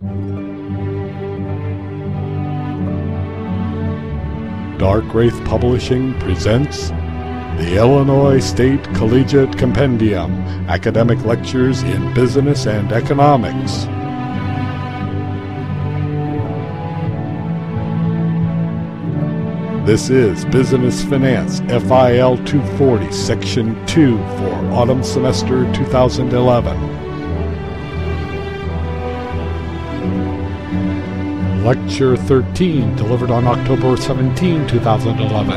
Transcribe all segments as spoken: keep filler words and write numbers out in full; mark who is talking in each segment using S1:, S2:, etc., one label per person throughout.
S1: Dark Wraith Publishing presents the Illinois State Collegiate Compendium, Academic Lectures in Business and Economics. This is Business Finance F I L two forty, Section two for Autumn Semester two thousand eleven. Lecture thirteen, delivered on October seventeenth, two thousand eleven.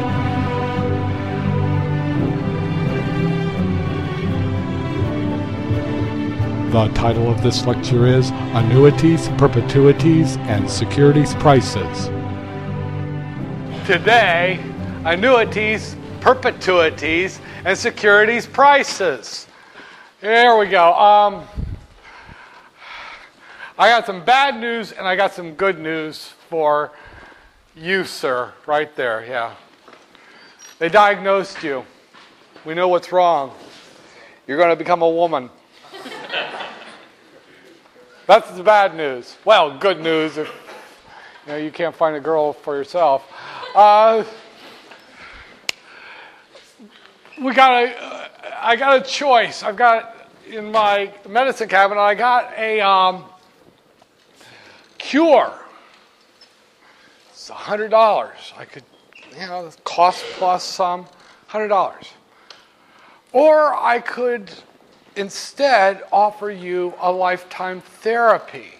S1: The title of this lecture is Annuities, Perpetuities, and Securities Prices.
S2: Today, annuities, perpetuities, and securities prices. Here we go. Um, I got some bad news and I got some good news for you, sir, right there, yeah. They diagnosed you. We know what's wrong. You're going to become a woman. That's the bad news. Well, good news if you know you can't find a girl for yourself. Uh, we got a, uh, I got a choice. I've got in my medicine cabinet, I got a um, cure. It's a hundred dollars. I could, you know, cost plus some, hundred dollars. Or I could instead offer you a lifetime therapy.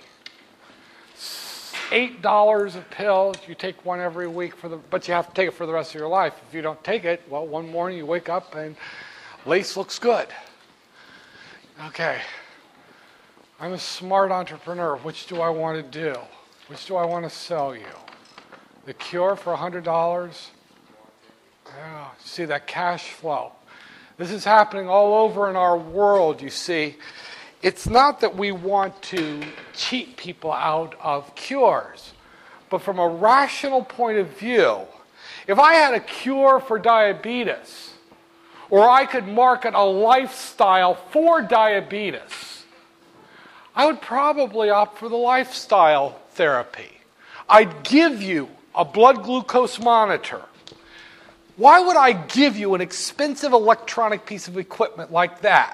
S2: Eight dollars a pill. You take one every week for the, but you have to take it for the rest of your life. If you don't take it, well, one morning you wake up and lace looks good. Okay. I'm a smart entrepreneur. Which do I want to do? Which do I want to sell you? The cure for a hundred dollars? Yeah. See that cash flow. This is happening all over in our world. You see. It's not that we want to cheat people out of cures, but from a rational point of view, if I had a cure for diabetes, or I could market a lifestyle for diabetes, I would probably opt for the lifestyle therapy. I'd give you a blood glucose monitor. Why would I give you an expensive electronic piece of equipment like that?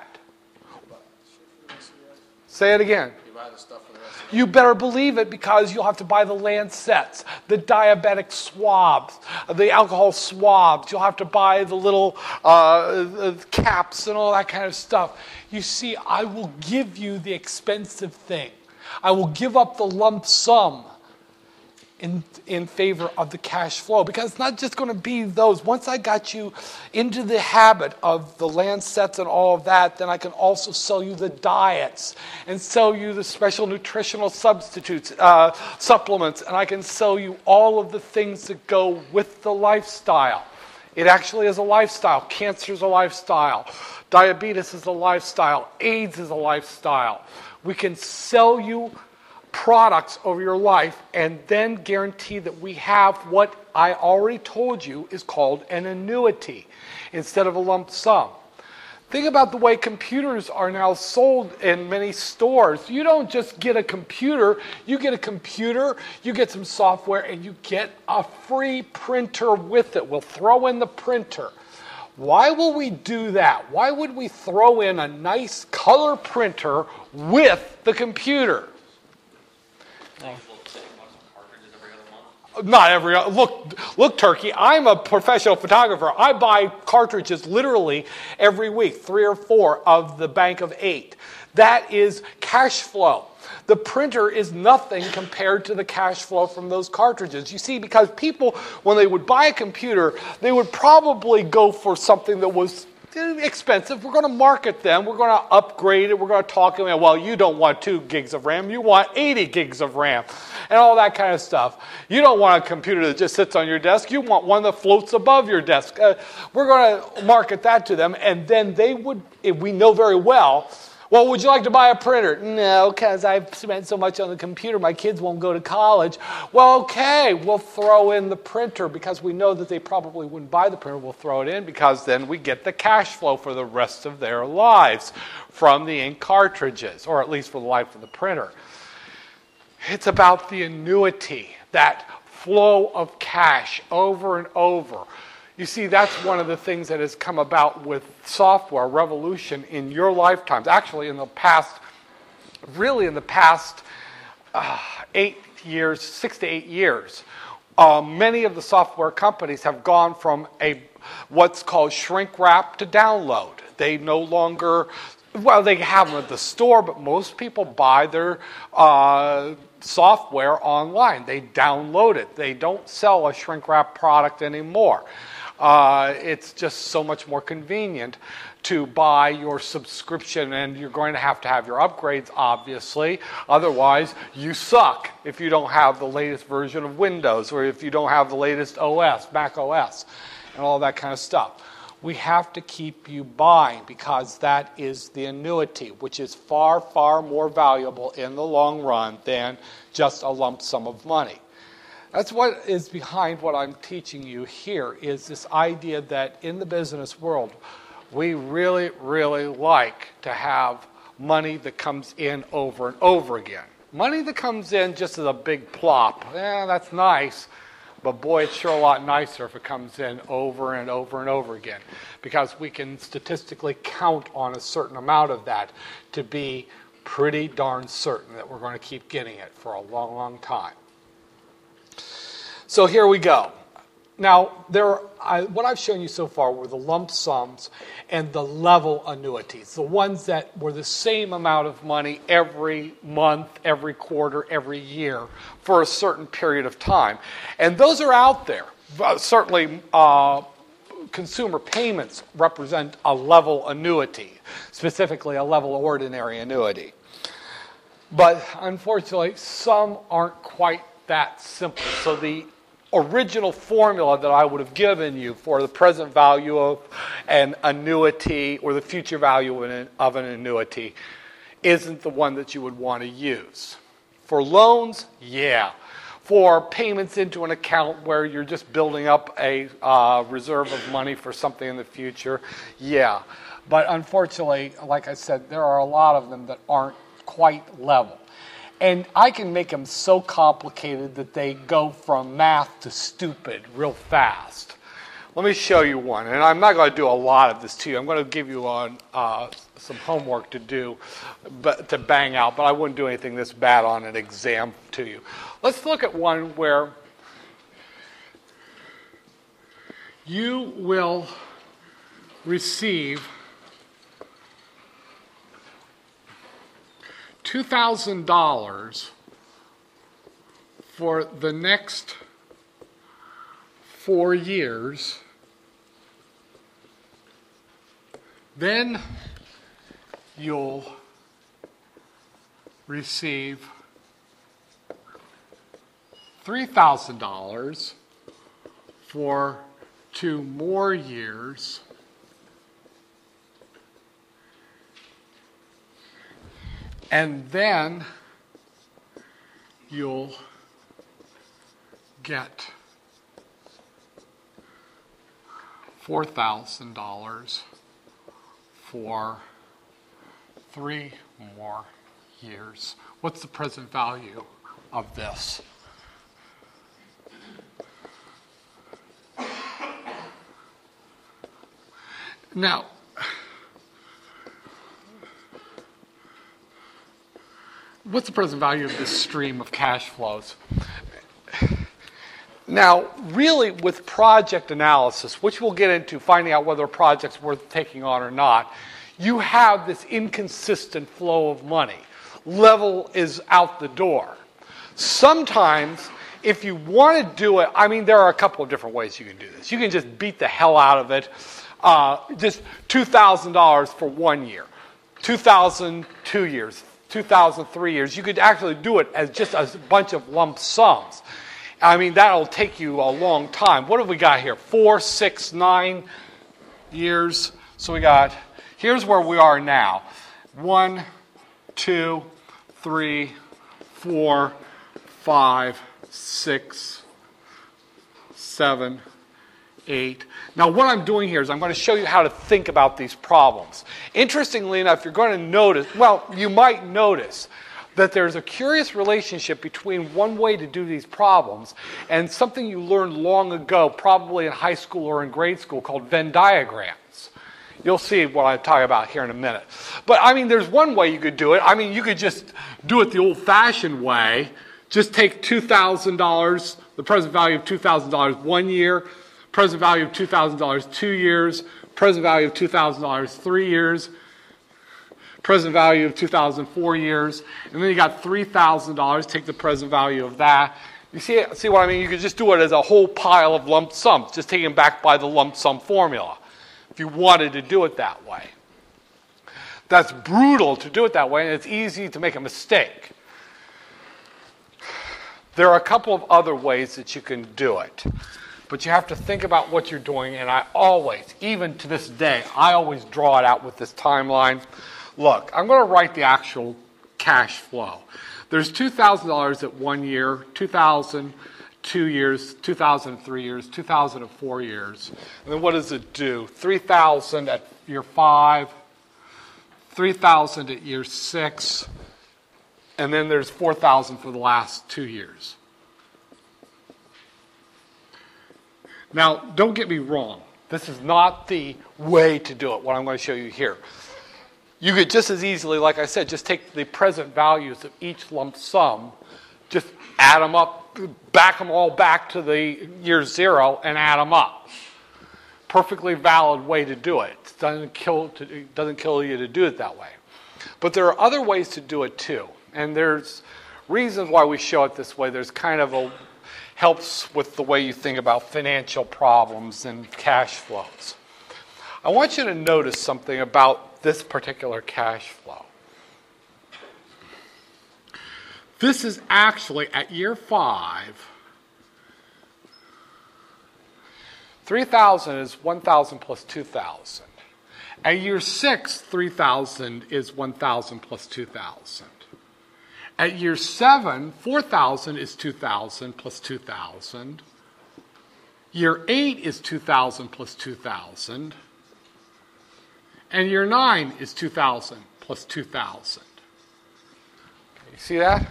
S2: Say it again.
S3: You buy the stuff for the rest of
S2: You better believe it, because you'll have to buy the Lancets, the diabetic swabs, the alcohol swabs. You'll have to buy the little uh, caps and all that kind of stuff. You see, I will give you the expensive thing. I will give up the lump sum in, in favor of the cash flow, because it's not just going to be those. Once I got you into the habit of the Lancets and all of that, then I can also sell you the diets and sell you the special nutritional substitutes, uh, supplements, and I can sell you all of the things that go with the lifestyle. It actually is a lifestyle. Cancer is a lifestyle. Diabetes is a lifestyle. AIDS is a lifestyle. We can sell you products over your life and then guarantee that we have what I already told you is called an annuity instead of a lump sum. Think about the way computers are now sold in many stores. You don't just get a computer, you get a computer, you get some software, and you get a free printer with it. We'll throw in the printer. Why will we do that? Why would we throw in a nice color printer with the computer? Not every look, look, Turkey. I'm a professional photographer. I buy cartridges literally every week, three or four of the bank of eight. That is cash flow. The printer is nothing compared to the cash flow from those cartridges. You see, because people, when they would buy a computer, they would probably go for something that was expensive. We're going to market them. We're going to upgrade it. We're going to talk to them. Well, you don't want two gigs of RAM. You want eighty gigs of RAM and all that kind of stuff. You don't want a computer that just sits on your desk. You want one that floats above your desk. Uh, we're going to market that to them, and then they would, if we know very well, well, would you like to buy a printer? No, because I've spent so much on the computer, my kids won't go to college. Well, okay, we'll throw in the printer because we know that they probably wouldn't buy the printer. We'll throw it in because then we get the cash flow for the rest of their lives from the ink cartridges, or at least for the life of the printer. It's about the annuity, that flow of cash over and over. You see, that's one of the things that has come about with software revolution in your lifetimes. Actually, in the past, really in the past uh, eight years, six to eight years, uh, many of the software companies have gone from a what's called shrink wrap to download. They no longer, well, they have them at the store, but most people buy their uh, software online. They download it. They don't sell a shrink wrap product anymore. Uh, it's just so much more convenient to buy your subscription, and you're going to have to have your upgrades, obviously. Otherwise, you suck if you don't have the latest version of Windows, or if you don't have the latest O S, Mac O S, and all that kind of stuff. We have to keep you buying because that is the annuity, which is far, far more valuable in the long run than just a lump sum of money. That's what is behind what I'm teaching you here, is this idea that in the business world, we really, really like to have money that comes in over and over again. Money that comes in just as a big plop, eh, that's nice, but boy, it's sure a lot nicer if it comes in over and over and over again, because we can statistically count on a certain amount of that to be pretty darn certain that we're going to keep getting it for a long, long time. So here we go. Now, there, I, what I've shown you so far were the lump sums and the level annuities, the ones that were the same amount of money every month, every quarter, every year for a certain period of time. And those are out there. Uh, certainly, uh, consumer payments represent a level annuity, specifically a level ordinary annuity. But unfortunately, some aren't quite that simple. So the original formula that I would have given you for the present value of an annuity or the future value of an, of an annuity isn't the one that you would want to use. For loans, yeah. For payments into an account where you're just building up a uh, reserve of money for something in the future, yeah. But unfortunately, like I said, there are a lot of them that aren't quite level. And I can make them so complicated that they go from math to stupid real fast. Let me show you one. And I'm not going to do a lot of this to you. I'm going to give you on, uh, some homework to do, but to bang out. But I wouldn't do anything this bad on an exam to you. Let's look at one where you will receive two thousand dollars for the next four years, then you'll receive three thousand dollars for two more years, and then you'll get four thousand dollars for three more years. What's the present value of this? Now, what's the present value of this stream of cash flows? Now, really, with project analysis, which we'll get into finding out whether a project's worth taking on or not, you have this inconsistent flow of money. Level is out the door. Sometimes, if you want to do it, I mean, there are a couple of different ways you can do this. You can just beat the hell out of it. Uh, just two thousand dollars for one year, two thousand two years, two thousand three years. You could actually do it as just a bunch of lump sums. I mean, that'll take you a long time. What have we got here? Four, six, nine years. So we got, here's where we are now. One, two, three, four, five, six, seven, eight. Now, what I'm doing here is I'm going to show you how to think about these problems. Interestingly enough, you're going to notice, well, you might notice that there's a curious relationship between one way to do these problems and something you learned long ago, probably in high school or in grade school, called Venn diagrams. You'll see what I'm talking about here in a minute. But, I mean, there's one way you could do it. I mean, you could just do it the old-fashioned way. Just take two thousand dollars, the present value of two thousand dollars one year, present value of two thousand dollars two years, present value of two thousand dollars three years, present value of two thousand four years, and then you got three thousand dollars, take the present value of that. You see, see what I mean? You could just do it as a whole pile of lump sums, just taken back by the lump sum formula, if you wanted to do it that way. That's brutal to do it that way, and it's easy to make a mistake. There are a couple of other ways that you can do it, but you have to think about what you're doing, and I always, even to this day, I always draw it out with this timeline. Look, I'm going to write the actual cash flow. There's two thousand dollars at one year, two thousand dollars two years, two thousand dollars three years, two thousand dollars four years. And then what does it do? three thousand dollars at year five, three thousand dollars at year six, and then there's four thousand dollars for the last two years. Now, don't get me wrong. This is not the way to do it, what I'm going to show you here. You could just as easily, like I said, just take the present values of each lump sum, just add them up, back them all back to the year zero and add them up. Perfectly valid way to do it. It doesn't kill, to, it doesn't kill you to do it that way. But there are other ways to do it too. And there's reasons why we show it this way. There's kind of a, helps with the way you think about financial problems and cash flows. I want you to notice something about this particular cash flow. This is actually at year five. three thousand is one thousand plus two thousand. At year six, three thousand is one thousand plus two thousand. At year seven, four thousand is two thousand plus two thousand. Year eight is two thousand plus two thousand. And year nine is two thousand plus two thousand. You see that?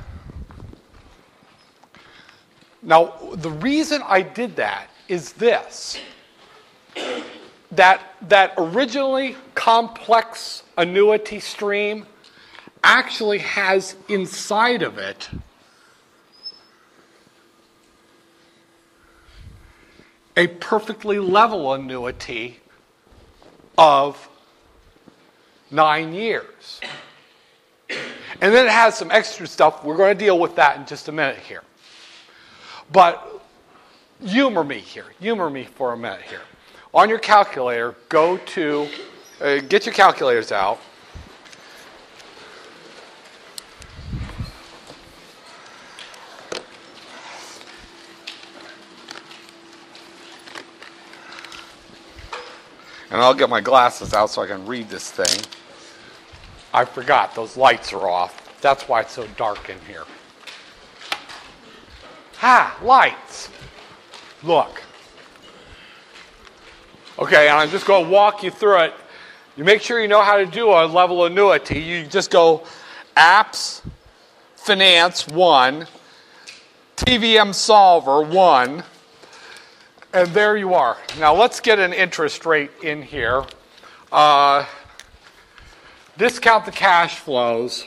S2: Now, the reason I did that is this. That, that originally complex annuity stream actually has inside of it a perfectly level annuity of nine years. And then it has some extra stuff. We're going to deal with that in just a minute here. But humor me here. Humor me for a minute here. On your calculator, go to, uh, get your calculators out. And I'll get my glasses out so I can read this thing. I forgot, those lights are off. That's why it's so dark in here. Ha, lights. Look. Okay, and I'm just going to walk you through it. You make sure you know how to do a level annuity. You just go apps, finance, one, T V M solver, one, and there you are. Now let's get an interest rate in here. Uh, discount the cash flows.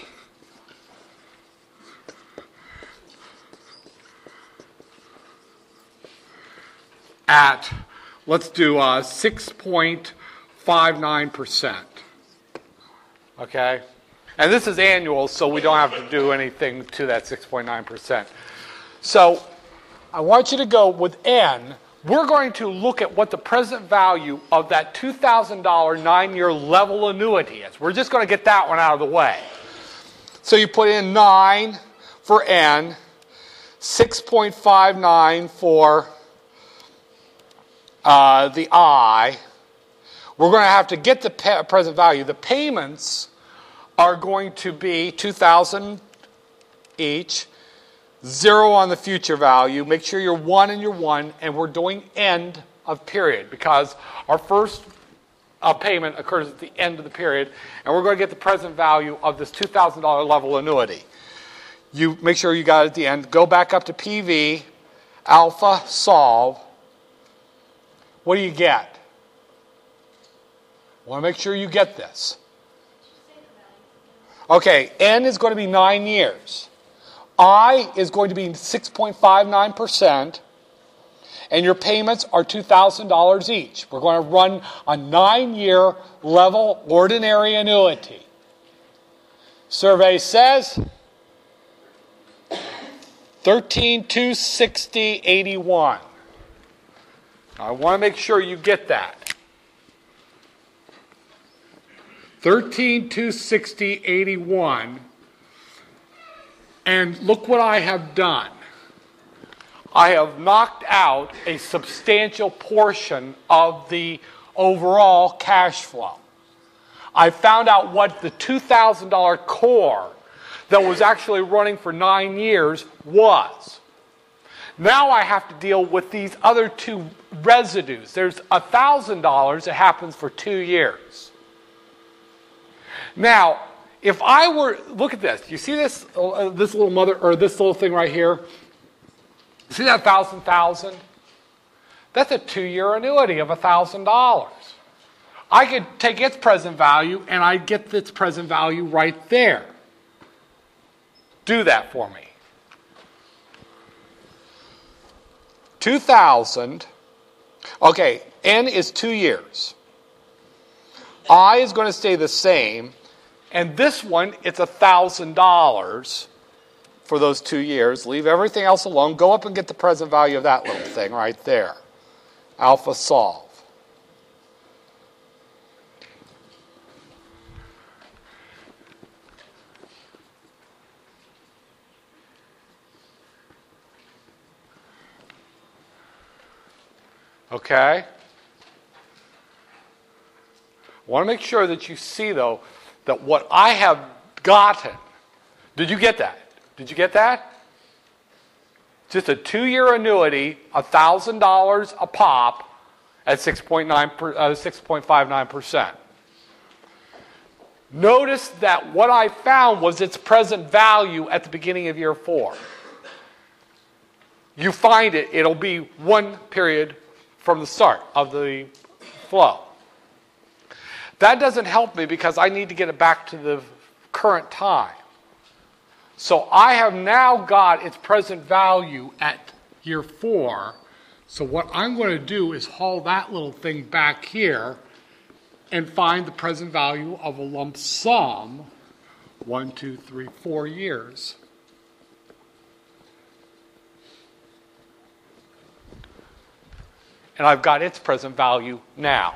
S2: At, let's do uh, six point five nine percent. Okay? And this is annual, so we don't have to do anything to that six point nine percent. So I want you to go with N. We're going to look at what the present value of that two thousand dollars nine-year level annuity is. We're just going to get that one out of the way. So you put in nine for N, six point five nine for Uh, the I. We're going to have to get the pa- present value. The payments are going to be two thousand each, zero on the future value. Make sure you're one and you're one, and we're doing end of period because our first uh, payment occurs at the end of the period, and we're going to get the present value of this two thousand dollars level annuity. You make sure you got it at the end. Go back up to P V, alpha, solve. What do you get? I want to make sure you get this. Okay, N is going to be nine years. I is going to be six point five nine percent. And your payments are two thousand dollars each. We're going to run a nine-year level ordinary annuity. Survey says thirteen thousand two hundred sixty dollars and eighty-one cents. I want to make sure you get that. thirteen thousand two hundred sixty dollars and eighty-one cents. And look what I have done. I have knocked out a substantial portion of the overall cash flow. I found out what the two thousand dollars core that was actually running for nine years was. Now I have to deal with these other two residues. There's one thousand dollars that happens for two years. Now, if I were, look at this. You see this, uh, this little mother, or this little thing right here? See that thousand thousand? That's a two-year annuity of a thousand dollars. I could take its present value and I'd get its present value right there. Do that for me. Two thousand. Okay, N is two years. I is going to stay the same, and this one it's a thousand dollars. For those two years. Leave everything else alone. Go up and get the present value of that little thing right there. Alpha solve. Okay? I want to make sure that you see, though, that what I have gotten, did you get that? Did you get that? Just a two-year annuity, one thousand dollars a pop at six point five nine percent. Notice that what I found was its present value at the beginning of year four. You find it, it'll be one period from the start of the flow. That doesn't help me because I need to get it back to the current time. So I have now got its present value at year four. So what I'm going to do is haul that little thing back here and find the present value of a lump sum, one, two, three, four years. And I've got its present value now.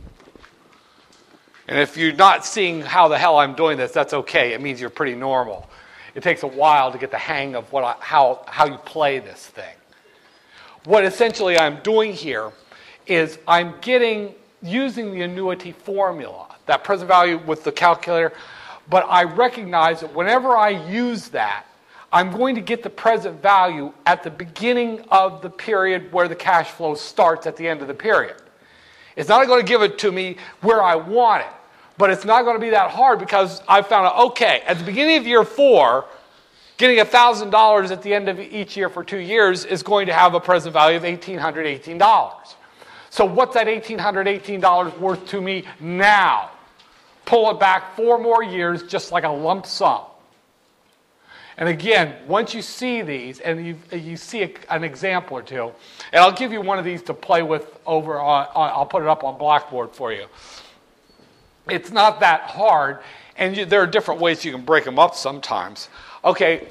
S2: And if you're not seeing how the hell I'm doing this, that's okay. It means you're pretty normal. It takes a while to get the hang of what I, how, how you play this thing. What essentially I'm doing here is I'm getting, using the annuity formula, that present value with the calculator, but I recognize that whenever I use that, I'm going to get the present value at the beginning of the period where the cash flow starts at the end of the period. It's not going to give it to me where I want it. But it's not going to be that hard because I found out, okay, at the beginning of year four, getting one thousand dollars at the end of each year for two years is going to have a present value of one thousand eight hundred eighteen dollars. So what's that one thousand eight hundred eighteen dollars worth to me now? Pull it back four more years just like a lump sum. And again, once you see these, and you, you see a, an example or two, and I'll give you one of these to play with over on, on I'll put it up on Blackboard for you. It's not that hard, and you, there are different ways you can break them up sometimes. Okay,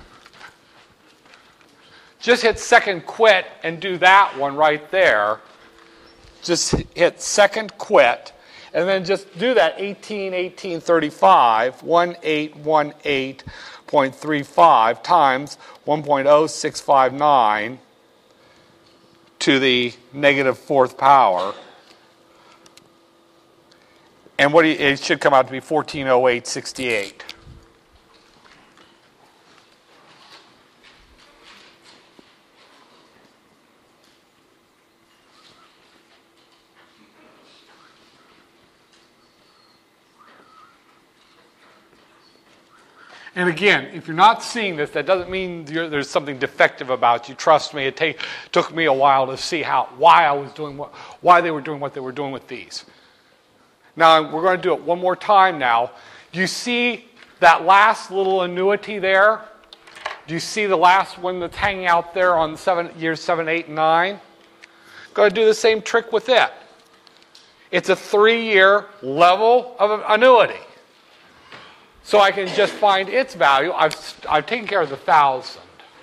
S2: just hit second quit and do that one right there. Just hit second quit, and then just do that eighteen eighteen thirty-five, one eight one eight point three five times one point oh six five nine to the negative fourth power. And what do you, it should come out to be fourteen oh eight sixty-eight. And again, if you're not seeing this, that doesn't mean you're, there's something defective about you. Trust me, it take, took me a while to see how, why I was doing what, why they were doing what they were doing with these. Now we're going to do it one more time. Now, do you see that last little annuity there? Do you see the last one that's hanging out there on seven, years seven, eight, and nine? Going to do the same trick with it. It's a three-year level of annuity. So I can just find its value. I've, I've taken care of the thousand.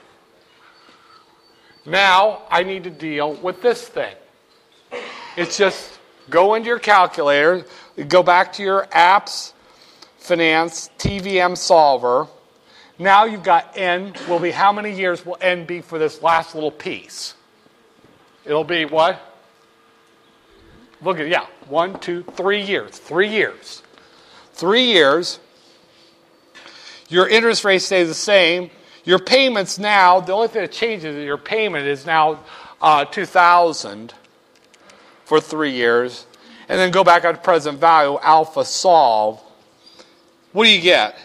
S2: Now I need to deal with this thing. It's just go into your calculator, go back to your apps, finance, T V M solver. Now you've got N will be, how many years will N be for this last little piece? It'll be what? Look at, yeah, one, two, three years. Three years. Three years. Your interest rate stays the same. Your payments now, the only thing that changes is your payment is now uh, two thousand dollars for three years. And then go back up to present value, alpha solve. What do you get?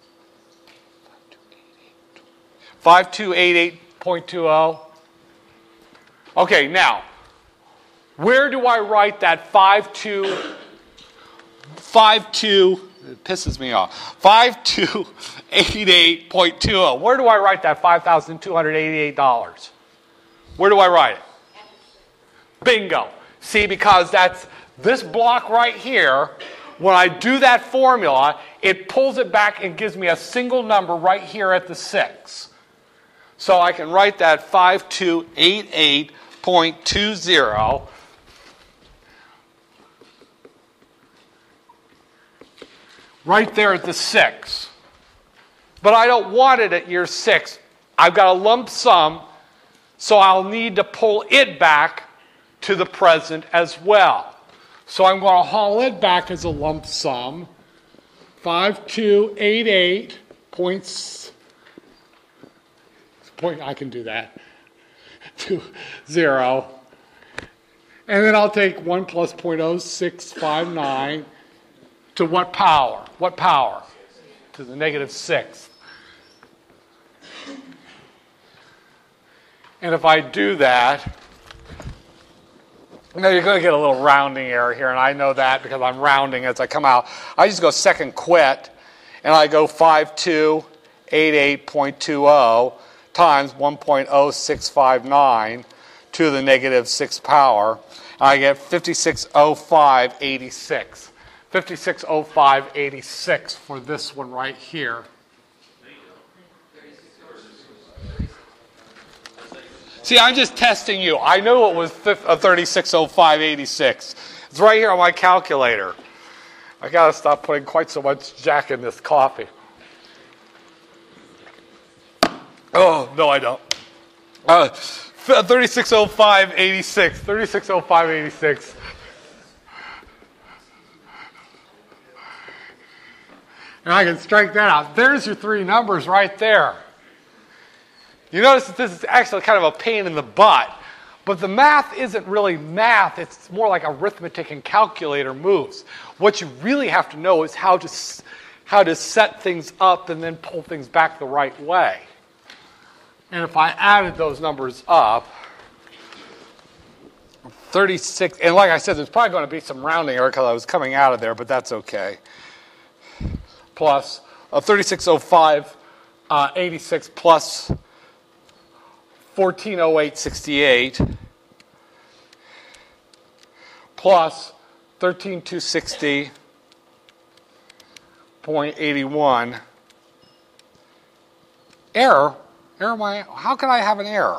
S2: five two eight eight point two zero. Okay, now, where do I write that five two, five two, it pisses me off, five two eight eight point two zero. Where do I write that five thousand two hundred eighty-eight dollars? Where do I write it? Bingo. See, because that's this block right here, when I do that formula, it pulls it back and gives me a single number right here at the six. So I can write that five two eight eight point two zero. Right there at the six. But I don't want it at year six. I've got a lump sum, so I'll need to pull it back to the present as well. So I'm going to haul it back as a lump sum. five two eight eight points. Point, I can do that. Two, zero. And then I'll take one plus zero point zero six five nine to what power? What power? To the negative sixth. And if I do that, now you're going to get a little rounding error here, and I know that because I'm rounding as I come out. I just go second quit, and I go five two eight eight point two zero times one point zero six five nine to the negative sixth power. And I get fifty-six oh five eighty-six. fifty-six oh five eighty-six for this one right here. See, I'm just testing you. I knew it was thirty-six oh five eighty-six. It's right here on my calculator. I got to stop putting quite so much Jack in this coffee. Oh, no, I don't. Uh, thirty-six oh five eighty-six. thirty-six oh five eighty-six. And I can strike that out. There's your three numbers right there. You notice that this is actually kind of a pain in the butt. But the math isn't really math. It's more like arithmetic and calculator moves. What you really have to know is how to, how to set things up and then pull things back the right way. And if I added those numbers up, thirty-six, and like I said, there's probably going to be some rounding error because I was coming out of there, but that's okay. Plus uh, thirty-six oh five eighty-six plus fourteen oh eight sixty-eight plus thirteen two sixty point eight one. Error? Error my, how can I have an error?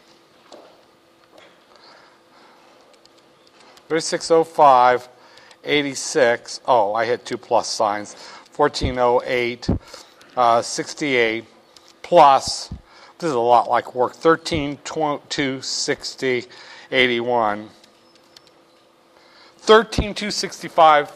S2: thirty-six oh five eighty-six. Oh, I hit two plus signs. fourteen oh eight sixty-eight plus, this is a lot like work, thirteen two sixty eighty-one. thirteen two sixty-five.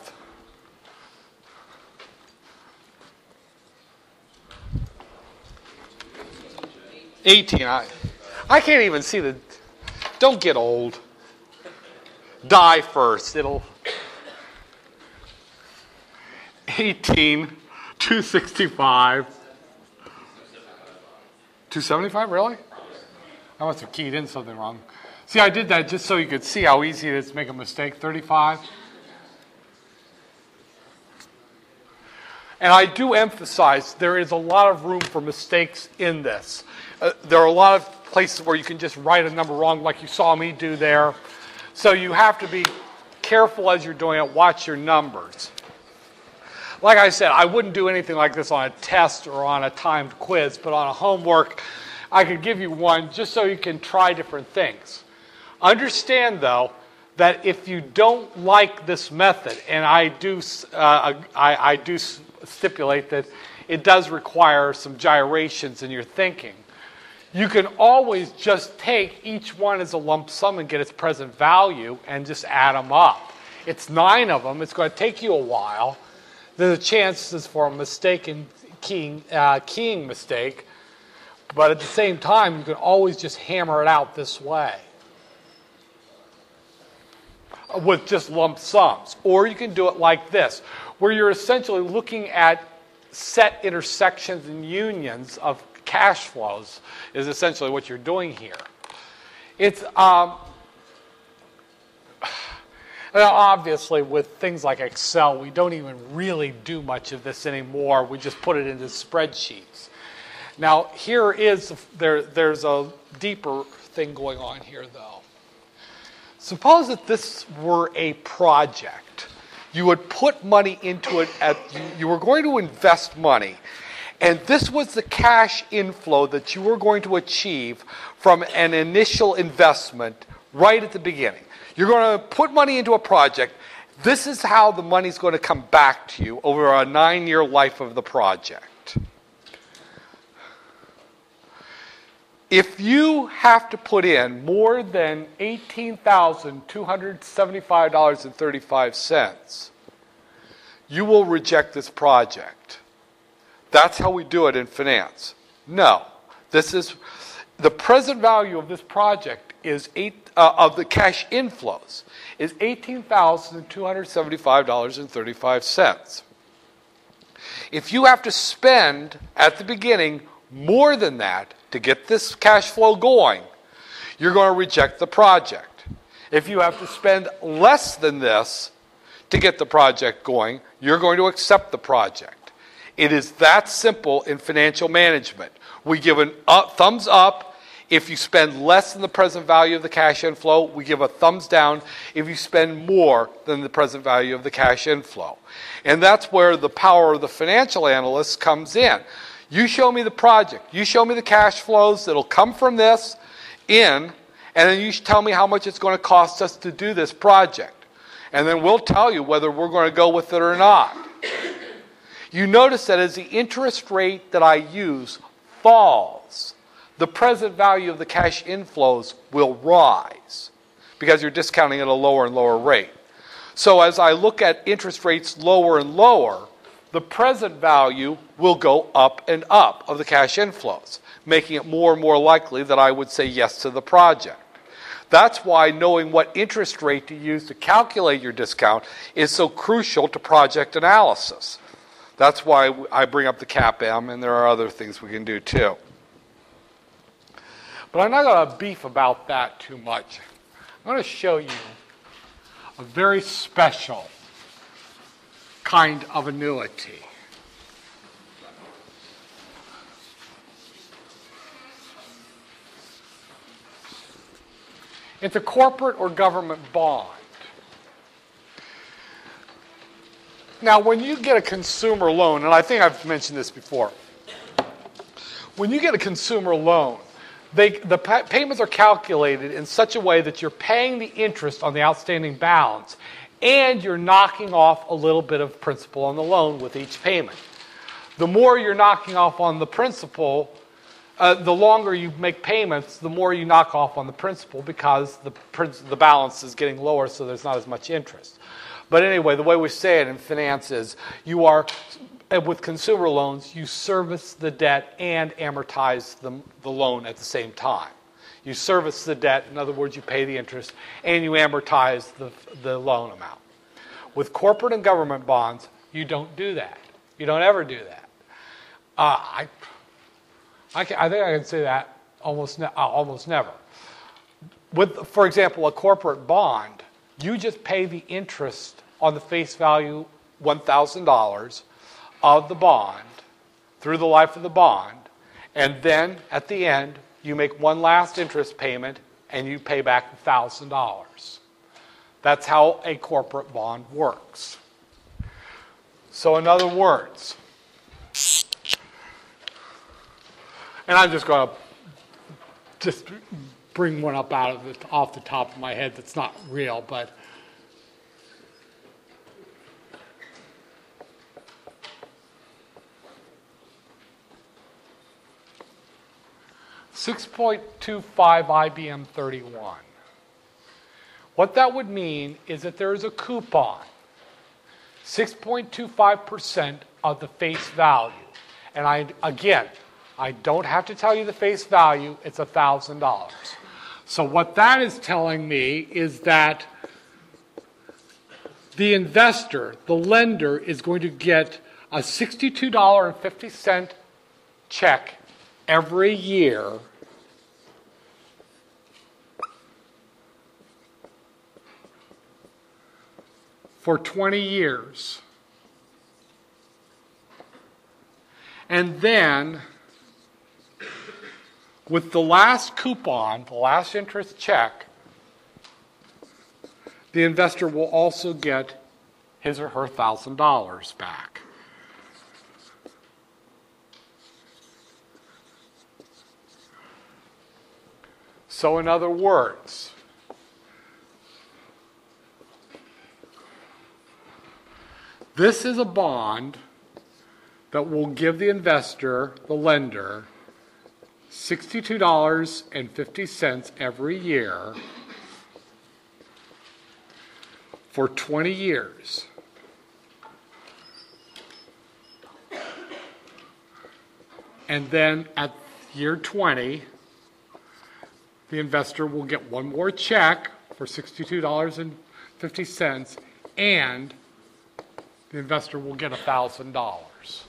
S2: eighteen. I, I can't even see the, don't get old. Die first. It'll, eighteen two sixty-five two seventy-five, really? I must have keyed in something wrong. See, I did that just so you could see how easy it is to make a mistake. thirty-five. And I do emphasize there is a lot of room for mistakes in this. Uh, there are a lot of places where you can just write a number wrong like you saw me do there. So you have to be careful as you're doing it. Watch your numbers. Like I said, I wouldn't do anything like this on a test or on a timed quiz, but on a homework, I could give you one just so you can try different things. Understand, though, that if you don't like this method, and I do, uh, I, I do stipulate that it does require some gyrations in your thinking, you can always just take each one as a lump sum and get its present value and just add them up. It's nine of them. It's going to take you a while. There's a chances for a mistaken keying, uh, keying mistake, but at the same time, you can always just hammer it out this way with just lump sums. Or you can do it like this, where you're essentially looking at set intersections and unions of cash flows is essentially what you're doing here. It's um, now obviously with things like Excel, we don't even really do much of this anymore. We just put it into spreadsheets. Now here is there. There's a deeper thing going on here, though. Suppose that this were a project. You would put money into it. At, you were going to invest money. And this was the cash inflow that you were going to achieve from an initial investment right at the beginning. You're going to put money into a project. This is how the money's going to come back to you over a nine-year life of the project. If you have to put in more than eighteen thousand two hundred seventy-five dollars and thirty-five cents, you will reject this project. That's how we do it in finance. No, this is the present value of this project is eight uh, of the cash inflows is eighteen thousand two hundred seventy-five dollars and thirty-five cents. If you have to spend at the beginning more than that to get this cash flow going, you're going to reject the project. If you have to spend less than this to get the project going, you're going to accept the project. It is that simple in financial management. We give a up, thumbs up if you spend less than the present value of the cash inflow. We give a thumbs down if you spend more than the present value of the cash inflow. And that's where the power of the financial analyst comes in. You show me the project. You show me the cash flows that'll come from this in, and then you tell me how much it's going to cost us to do this project. And then we'll tell you whether we're going to go with it or not. You notice that as the interest rate that I use falls, the present value of the cash inflows will rise because you're discounting at a lower and lower rate. So as I look at interest rates lower and lower, the present value will go up and up of the cash inflows, making it more and more likely that I would say yes to the project. That's why knowing what interest rate to use to calculate your discount is so crucial to project analysis. That's why I bring up the CAPM, and there are other things we can do too. But I'm not going to beef about that too much. I'm going to show you a very special kind of annuity. It's a corporate or government bond. Now, when you get a consumer loan, and I think I've mentioned this before, when you get a consumer loan, they, the pa- payments are calculated in such a way that you're paying the interest on the outstanding balance, and you're knocking off a little bit of principal on the loan with each payment. The more you're knocking off on the principal, uh, the longer you make payments, the more you knock off on the principal because the, the balance is getting lower, so there's not as much interest. But anyway, the way we say it in finance is you are, with consumer loans, you service the debt and amortize the, the loan at the same time. You service the debt, in other words, you pay the interest, and you amortize the, the loan amount. With corporate and government bonds, you don't do that. You don't ever do that. Uh, I, I, can, I think I can say that almost, ne- uh, almost never. With, for example, a corporate bond, you just pay the interest on the face value, one thousand dollars, of the bond through the life of the bond, and then at the end, you make one last interest payment and you pay back one thousand dollars. That's how a corporate bond works. So in other words, and I'm just going to just bring one up out of the, off the top of my head that's not real, but six point two five I B M thirty-one. What that would mean is that there is a coupon, six point two five percent of the face value. And I, again, I don't have to tell you the face value, it's one thousand dollars. So what that is telling me is that the investor, the lender, is going to get a sixty-two dollars and fifty cents check every year for twenty years. And then, with the last coupon, the last interest check, the investor will also get his or her one thousand dollars back. So in other words, this is a bond that will give the investor, the lender, sixty-two dollars and fifty cents every year for twenty years. And then at year twenty, the investor will get one more check for sixty-two dollars and fifty cents, and the investor will get one thousand dollars.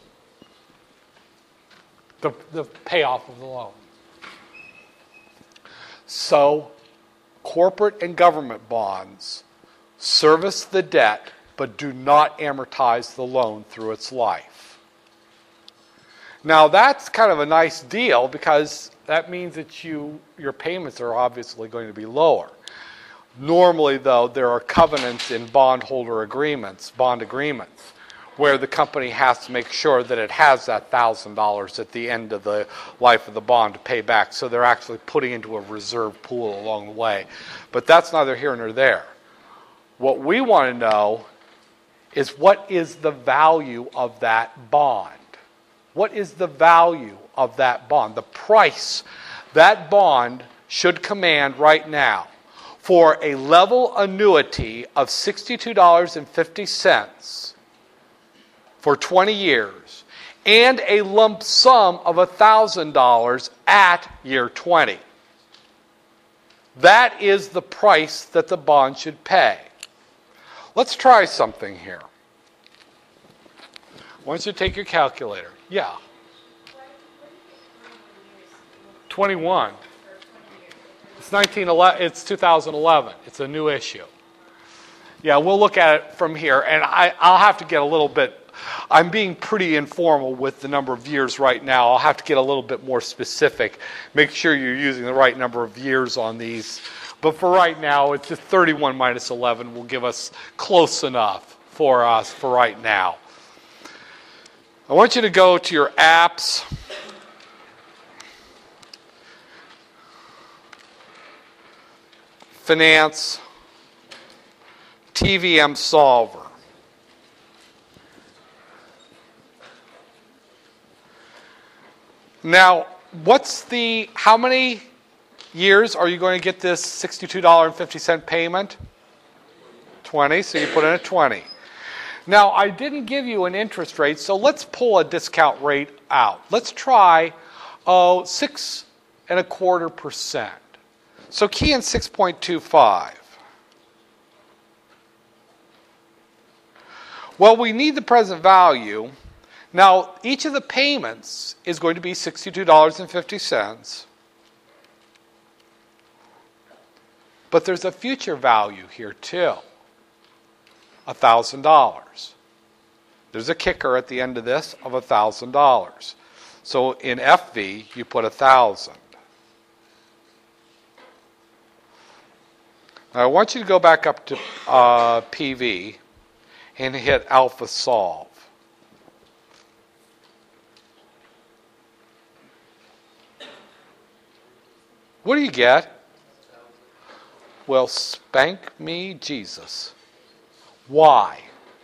S2: The, the payoff of the loan. So, corporate and government bonds service the debt but do not amortize the loan through its life. Now, that's kind of a nice deal because that means that you your payments are obviously going to be lower. Normally, though, there are covenants in bondholder agreements, bond agreements, where the company has to make sure that it has that one thousand dollars at the end of the life of the bond to pay back. So they're actually putting into a reserve pool along the way. But that's neither here nor there. What we want to know is what is the value of that bond? What is the value of that bond? The price that bond should command right now for a level annuity of sixty-two dollars and fifty cents for twenty years, and a lump sum of one thousand dollars at year twenty. That is the price that the bond should pay. Let's try something here. Why don't you take your calculator? Yeah. twenty-one. It's nineteen eleven. It's two thousand eleven. It's a new issue. Yeah, we'll look at it from here, and I, I'll have to get a little bit. I'm being pretty informal with the number of years right now. I'll have to get a little bit more specific. Make sure you're using the right number of years on these. But for right now, it's just thirty-one minus eleven will give us close enough for us for right now. I want you to go to your apps. Finance, T V M Solver. Now, what's the, how many years are you going to get this sixty-two dollars and fifty cents payment? twenty, so you put in a twenty. Now, I didn't give you an interest rate, so let's pull a discount rate out. Let's try, oh, six and a quarter percent. So key in six point two five. Well, we need the present value. Now, each of the payments is going to be sixty-two dollars and fifty cents. But there's a future value here too, one thousand dollars. There's a kicker at the end of this of one thousand dollars. So in F V, you put one thousand dollars. Now I want you to go back up to uh, P V and hit alpha solve. What do you get? Well, spank me Jesus. Why?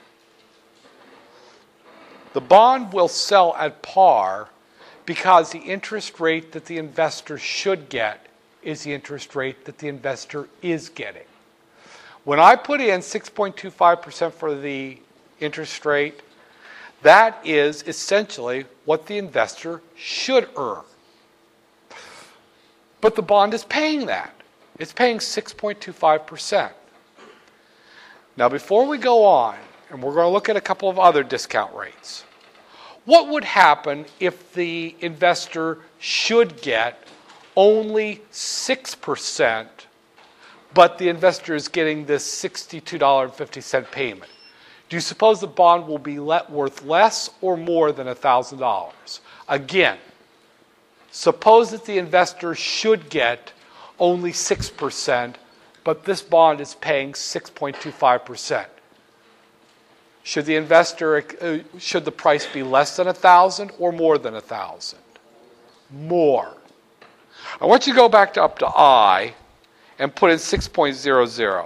S2: The bond will sell at par because the interest rate that the investor should get is the interest rate that the investor is getting. When I put in six point two five percent for the interest rate, that is essentially what the investor should earn. But the bond is paying that. It's paying six point two five percent. Now, before we go on, and we're going to look at a couple of other discount rates, what would happen if the investor should get only six percent, but the investor is getting this sixty-two dollars and fifty cents payment? Do you suppose the bond will be let worth less or more than one thousand dollars? Again, suppose that the investor should get only six percent, but this bond is paying six point two five percent. Should the investor, uh, should the price be less than one thousand dollars or more than one thousand dollars? More. I want you to go back to up to I and put in six point zero zero.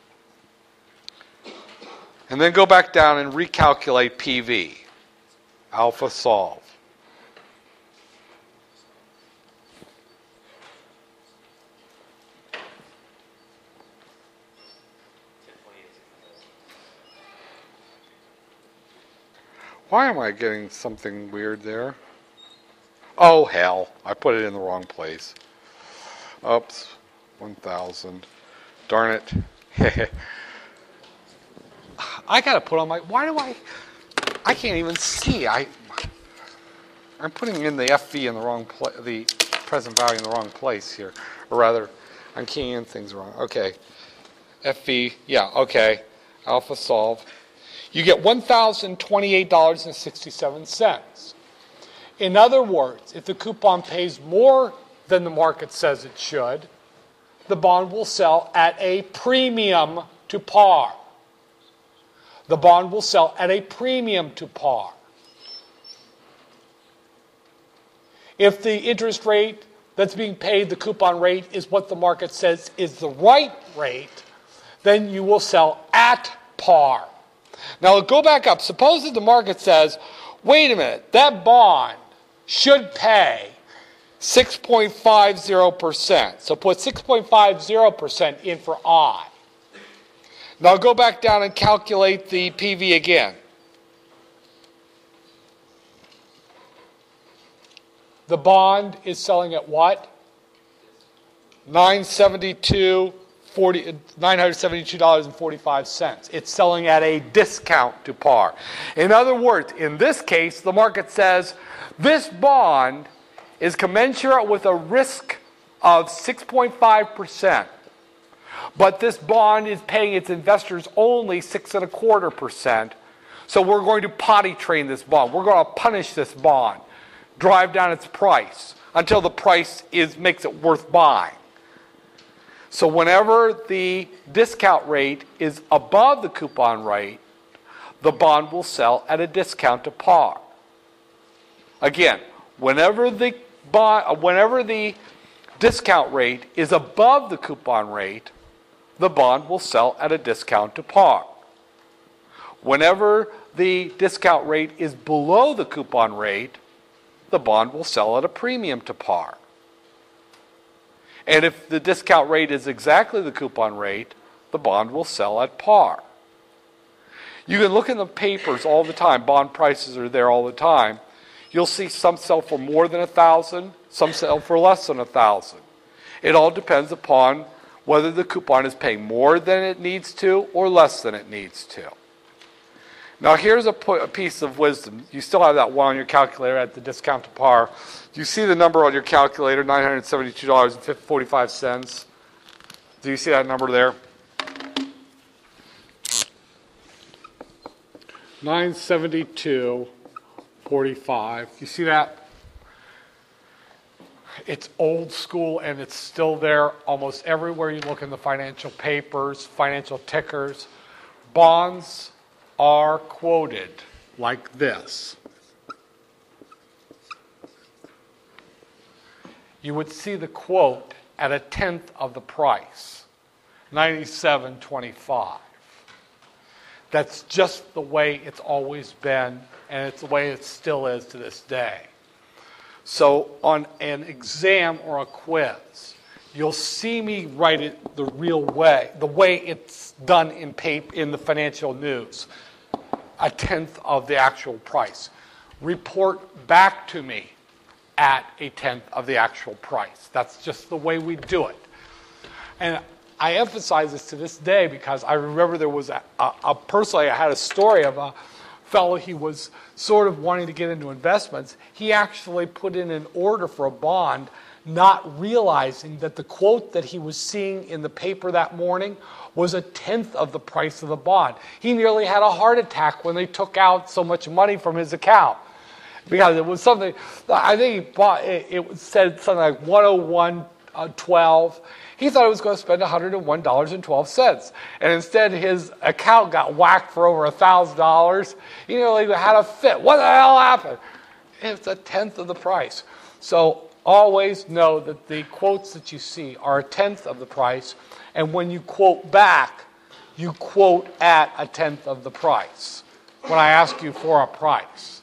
S2: And then go back down and recalculate P V. Alpha solve. Why am I getting something weird there? Oh, hell. I put it in the wrong place. Oops. one thousand. Darn it. I got to put on my... Why do I... I can't even see. I, I'm putting in the F V in the wrong place, the present value in the wrong place here. Or rather, I'm keying in things wrong. Okay. F V. Yeah, okay. Alpha solve. You get one thousand twenty-eight dollars and sixty-seven cents. In other words, if the coupon pays more than the market says it should, the bond will sell at a premium to par. The bond will sell at a premium to par. If the interest rate that's being paid, the coupon rate, is what the market says is the right rate, then you will sell at par. Now, go back up. Suppose that the market says, wait a minute, that bond should pay six point five zero percent. So put six point five zero percent in for I. Now go back down and calculate the P V again. The bond is selling at what? nine seventy-two. nine hundred seventy-two dollars and forty-five cents. It's selling at a discount to par. In other words, in this case, the market says this bond is commensurate with a risk of six point five percent. But this bond is paying its investors only six and a quarter percent. So we're going to potty train this bond. We're going to punish this bond, drive down its price until the price is makes it worth buying. So whenever the discount rate is above the coupon rate, the bond will sell at a discount to par. Again, whenever the bond, whenever the discount rate is above the coupon rate, the bond will sell at a discount to par. Whenever the discount rate is below the coupon rate, the bond will sell at a premium to par. And if the discount rate is exactly the coupon rate, the bond will sell at par. You can look in the papers all the time. Bond prices are there all the time. You'll see some sell for more than one thousand dollars, some sell for less than one thousand dollars. It all depends upon whether the coupon is paying more than it needs to or less than it needs to. Now here's a, pu- a piece of wisdom. You still have that one on your calculator at the discount to par. Do you see the number on your calculator, nine hundred seventy-two dollars and forty-five cents? Do you see that number there? nine seventy-two forty-five. You see that? It's old school and it's still there almost everywhere you look in the financial papers, financial tickers. Bonds are quoted like this. You would see the quote at a tenth of the price, ninety-seven twenty-five. That's just the way it's always been, and it's the way it still is to this day. So on an exam or a quiz, you'll see me write it the real way, the way it's done in paper, in the financial news, a tenth of the actual price. Report back to me at a tenth of the actual price. That's just the way we do it. And I emphasize this to this day because I remember there was a, a, a personally, I had a story of a fellow, he was sort of wanting to get into investments. He actually put in an order for a bond, not realizing that the quote that he was seeing in the paper that morning was a tenth of the price of the bond. He nearly had a heart attack when they took out so much money from his account. Because it was something, I think he bought, it, it said something like one oh one twelve. He thought he was going to spend one hundred one dollars and twelve cents. And instead, his account got whacked for over one thousand dollars. He nearly had a fit. What the hell happened? It's a tenth of the price. So always know that the quotes that you see are a tenth of the price. And when you quote back, you quote at a tenth of the price when I ask you for a price.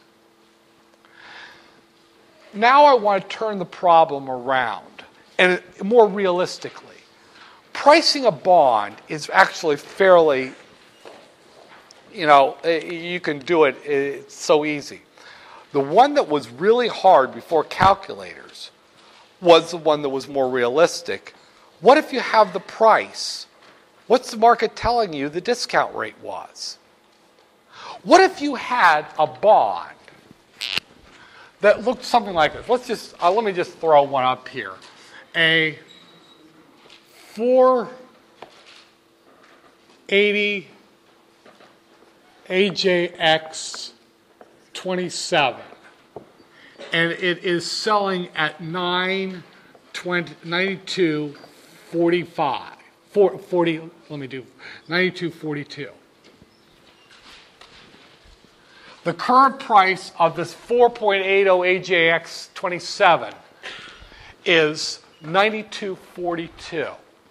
S2: Now I want to turn the problem around. And more realistically, pricing a bond is actually fairly, you know, you can do it, it's so easy. The one that was really hard before calculators was the one that was more realistic. What if you have the price? What's the market telling you the discount rate was? What if you had a bond that looked something like this? Let's just, uh, let me just throw one up here. A four eighty A J X twenty-seven, and it is selling at nine ninety-two forty-five. forty, let me do ninety-two forty-two. The current price of this four point eight zero A J X twenty-seven is ninety-two forty-two.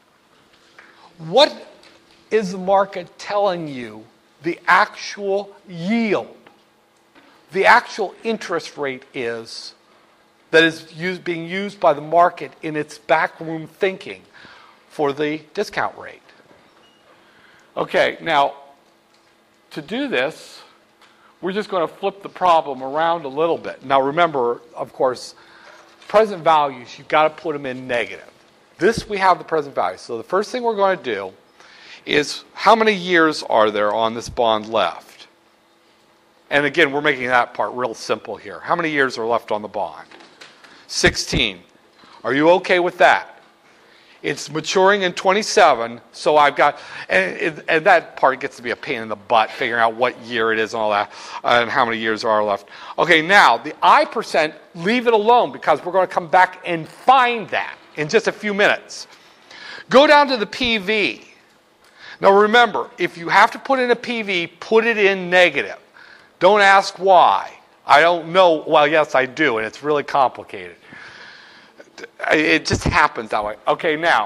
S2: What is the market telling you the actual yield, the actual interest rate is that is used, being used by the market in its backroom thinking for the discount rate? Okay, now to do this, we're just going to flip the problem around a little bit. Now remember, of course, present values, you've got to put them in negative. This, we have the present value. So the first thing we're going to do is how many years are there on this bond left? And again, we're making that part real simple here. How many years are left on the bond? sixteen. Are you okay with that? It's maturing in twenty-seven, so I've got, and, and that part gets to be a pain in the butt, figuring out what year it is and all that, uh, and how many years are left. Okay, now, the I percent, leave it alone, because we're going to come back and find that in just a few minutes. Go down to the P V. Now remember, if you have to put in a P V, put it in negative. Don't ask why. I don't know, well, yes, I do, and it's really complicated. It just happens that way. Okay, now,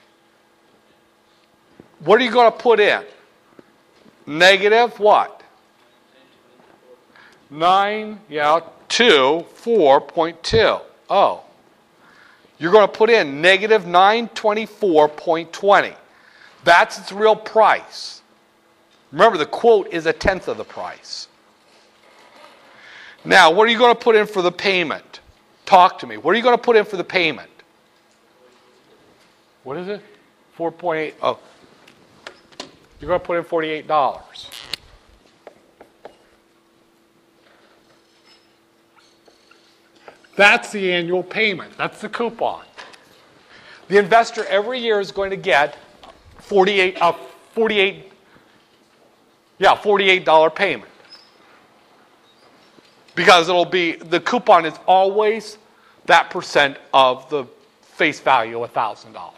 S2: what are you going to put in? Negative what? nine, yeah, two, four point two. Oh. You're going to put in negative nine twenty-four point two zero. That's its real price. Remember, the quote is a tenth of the price. Now, what are you going to put in for the payment? Talk to me. What are you going to put in for the payment? What is it? four point eight. Oh. You're going to put in forty-eight dollars. That's the annual payment. That's the coupon. The investor every year is going to get forty-eight, uh, forty-eight, yeah, forty-eight dollar payment. Because it'll be, the coupon is always that percent of the face value of one thousand dollars.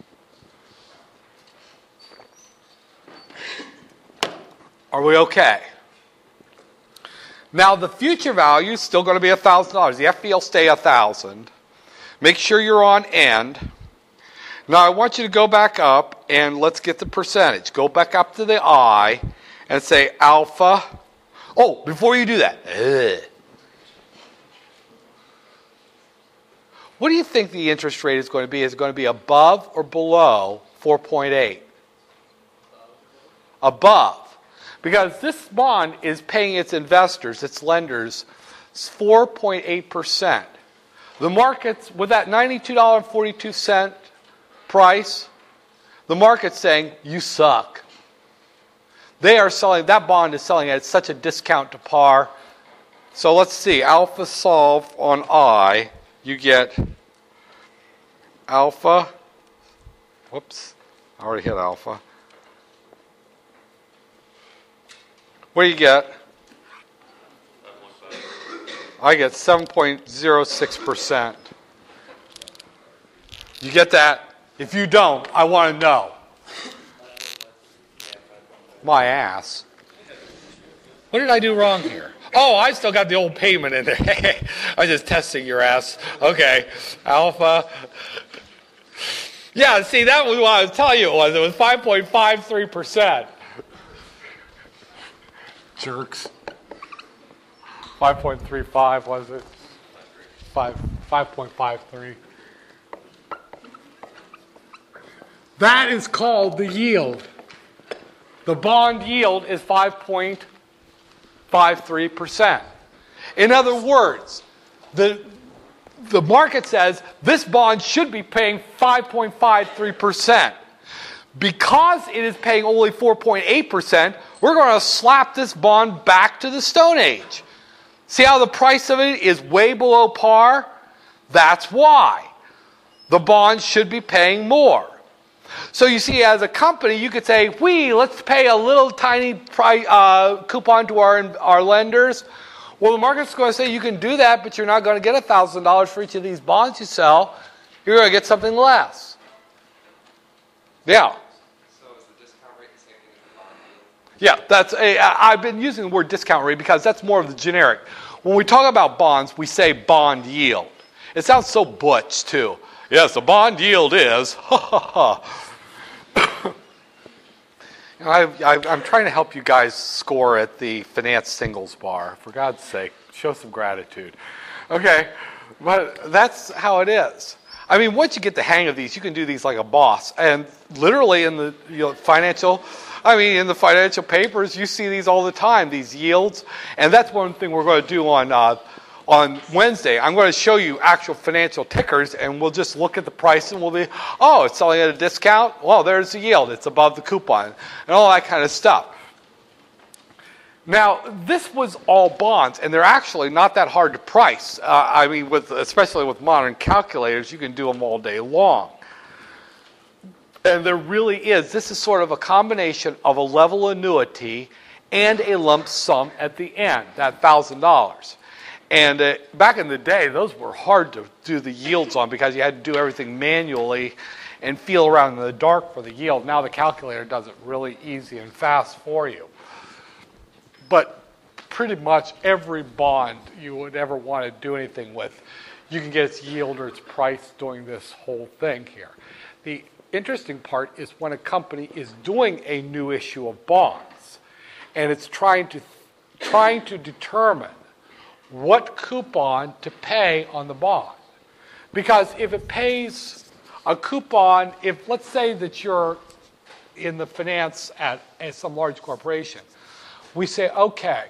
S2: Are we okay? Now the future value is still going to be one thousand dollars. The F V will stay one thousand dollars. Make sure you're on end. Now I want you to go back up and let's get the percentage. Go back up to the I and say alpha. Oh, before you do that. Ugh. What do you think the interest rate is going to be? Is it going to be above or below four point eight? Above. Because this bond is paying its investors, its lenders, four point eight percent. The market's, with that ninety-two dollars and forty-two cents price, the market's saying, you suck. They are selling, that bond is selling at such a discount to par. So let's see, alpha solve on I, you get alpha, whoops, I already hit alpha. What do you get? I get seven point zero six percent. You get that? If you don't, I want to know. My ass. What did I do wrong here? Oh, I still got the old payment in there. I'm just testing your ass. Okay, alpha. Yeah, see, that was what I was telling you it was. It was five point five three percent. Jerks. five point three five was it? five, five point five three. That is called the yield. The bond yield is five point five three percent. In other words, the, the market says this bond should be paying five point five three percent. Because it is paying only four point eight percent, we're going to slap this bond back to the Stone Age. See how the price of it is way below par? That's why. The bond should be paying more. So you see, as a company, you could say, "Wee, let's pay a little tiny price, uh, coupon to our, our lenders." Well, the market's going to say you can do that, but you're not going to get one thousand dollars for each of these bonds you sell. You're going to get something less. Yeah.
S3: So is the discount rate the same thing as the bond yield?
S2: Yeah, that's a, I've been using the word discount rate because that's more of the generic. When we talk about bonds, we say bond yield. It sounds so butch, too. Yes, the bond yield is, ha ha ha. I, I, I'm trying to help you guys score at the finance singles bar. For God's sake, show some gratitude. Okay, but that's how it is. I mean, once you get the hang of these, you can do these like a boss. And literally in the you know, financial, I mean, in the financial papers, you see these all the time, these yields. And that's one thing we're going to do on uh, on Wednesday. I'm going to show you actual financial tickers, and we'll just look at the price, and we'll be, oh, it's selling at a discount? Well, there's the yield. It's above the coupon, and all that kind of stuff. Now, this was all bonds, and they're actually not that hard to price. Uh, I mean, with especially with modern calculators, you can do them all day long. And there really is. This is sort of a combination of a level annuity and a lump sum at the end, that one thousand dollars. And uh, back in the day, those were hard to do the yields on because you had to do everything manually and feel around in the dark for the yield. Now the calculator does it really easy and fast for you. But pretty much every bond you would ever want to do anything with, you can get its yield or its price doing this whole thing here. The interesting part is when a company is doing a new issue of bonds and it's trying to trying to determine what coupon to pay on the bond. Because if it pays a coupon, if let's say that you're in the finance at, at some large corporation, we say, okay,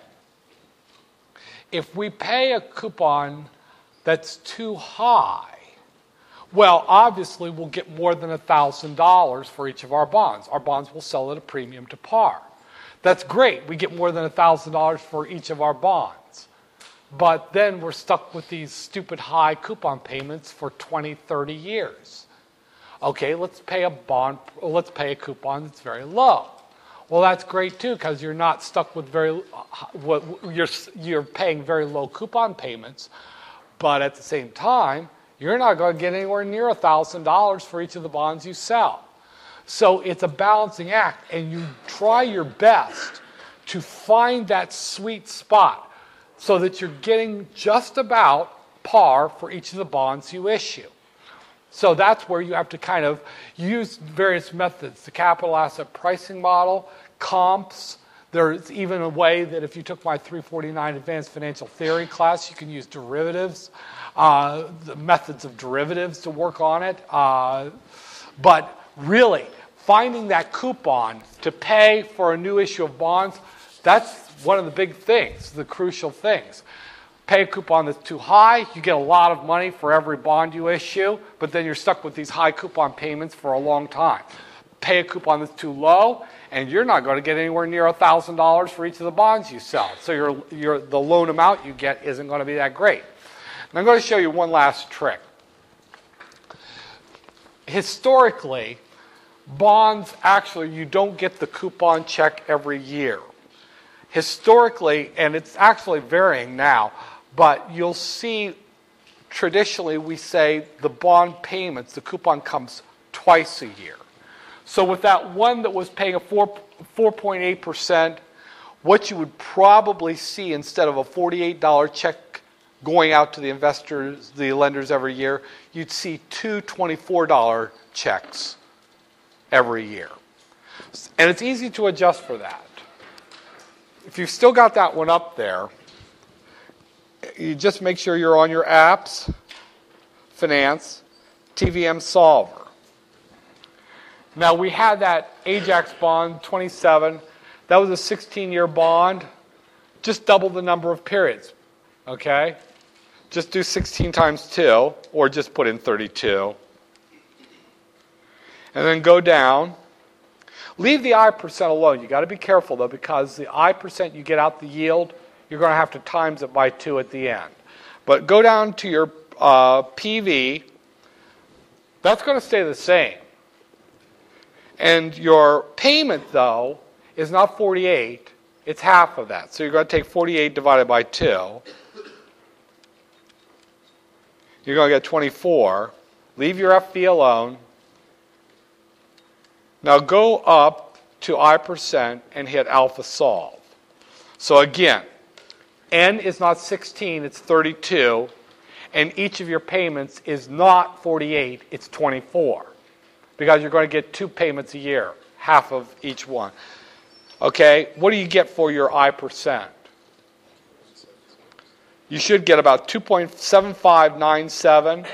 S2: if we pay a coupon that's too high, well, obviously we'll get more than one thousand dollars for each of our bonds. Our bonds will sell at a premium to par. That's great. We get more than one thousand dollars for each of our bonds. but then we're stuck with these stupid high coupon payments for twenty, thirty years. Okay, let's pay a bond, let's pay a coupon that's very low. Well, that's great too, because you're not stuck with very, what you're you're paying very low coupon payments, but at the same time, you're not going to get anywhere near a thousand dollars for each of the bonds you sell. So it's a balancing act, and you try your best to find that sweet spot so that you're getting just about par for each of the bonds you issue. So that's where you have to kind of use various methods, the capital asset pricing model, comps. There's even a way that if you took my three forty-nine advanced financial theory class, you can use derivatives, uh, the methods of derivatives to work on it. Uh, but really, finding that coupon to pay for a new issue of bonds, that's one of the big things, the crucial things. Pay a coupon that's too high, you get a lot of money for every bond you issue, but then you're stuck with these high coupon payments for a long time. Pay a coupon that's too low, and you're not going to get anywhere near one thousand dollars for each of the bonds you sell. So your, your, the loan amount you get isn't going to be that great. And I'm going to show you one last trick. Historically, bonds, actually, you don't get the coupon check every year. Historically, and it's actually varying now, but you'll see traditionally we say the bond payments, the coupon comes twice a year. So with that one that was paying a four point eight percent, what you would probably see instead of a forty-eight dollar check going out to the investors, the lenders every year, you'd see two twenty-four dollar checks every year. And it's easy to adjust for that. If you've still got that one up there, you just make sure you're on your apps, finance, T V M solver. Now we had that Ajax bond, twenty-seven. That was a sixteen year bond. Just double the number of periods, okay? Just do sixteen times two, or just put in thirty-two. And then go down. Leave the I percent alone. You've got to be careful, though, because the I percent you get out the yield, you're going to have to times it by two at the end. But go down to your uh, P V. That's going to stay the same. And your payment, though, is not forty-eight. It's half of that. So you're going to take forty-eight divided by two. You're going to get twenty-four. Leave your F V alone. Now go up to I percent and hit alpha solve. So again, N is not sixteen, it's thirty-two. And each of your payments is not forty-eight, it's twenty-four. Because you're going to get two payments a year, half of each one. Okay, what do you get for your I percent? You should get about two point seven five nine seven.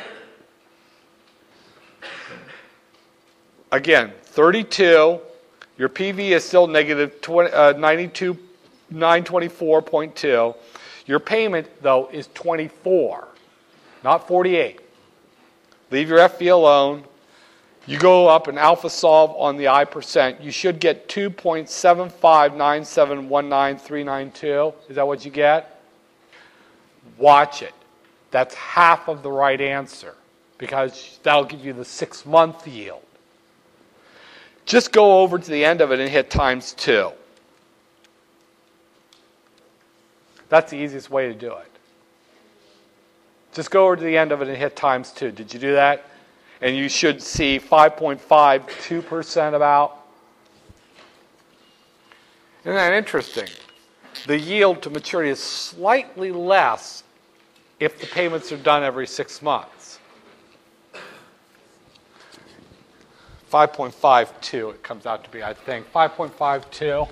S2: Again, thirty-two. Your P V is still negative ninety-two nine twenty-four point two. Your payment, though, is twenty-four, not forty-eight. Leave your F V alone. You go up and alpha solve on the I percent. You should get two point seven five nine seven one nine three nine two. Is that what you get? Watch it. That's half of the right answer because that'll give you the six-month yield. Just go over to the end of it and hit times two. That's the easiest way to do it. Just go over to the end of it and hit times two. Did you do that? And you should see five point five two percent about. Isn't that interesting? The yield to maturity is slightly less if the payments are done every six months. five point five two it comes out to be, I think. five point five two.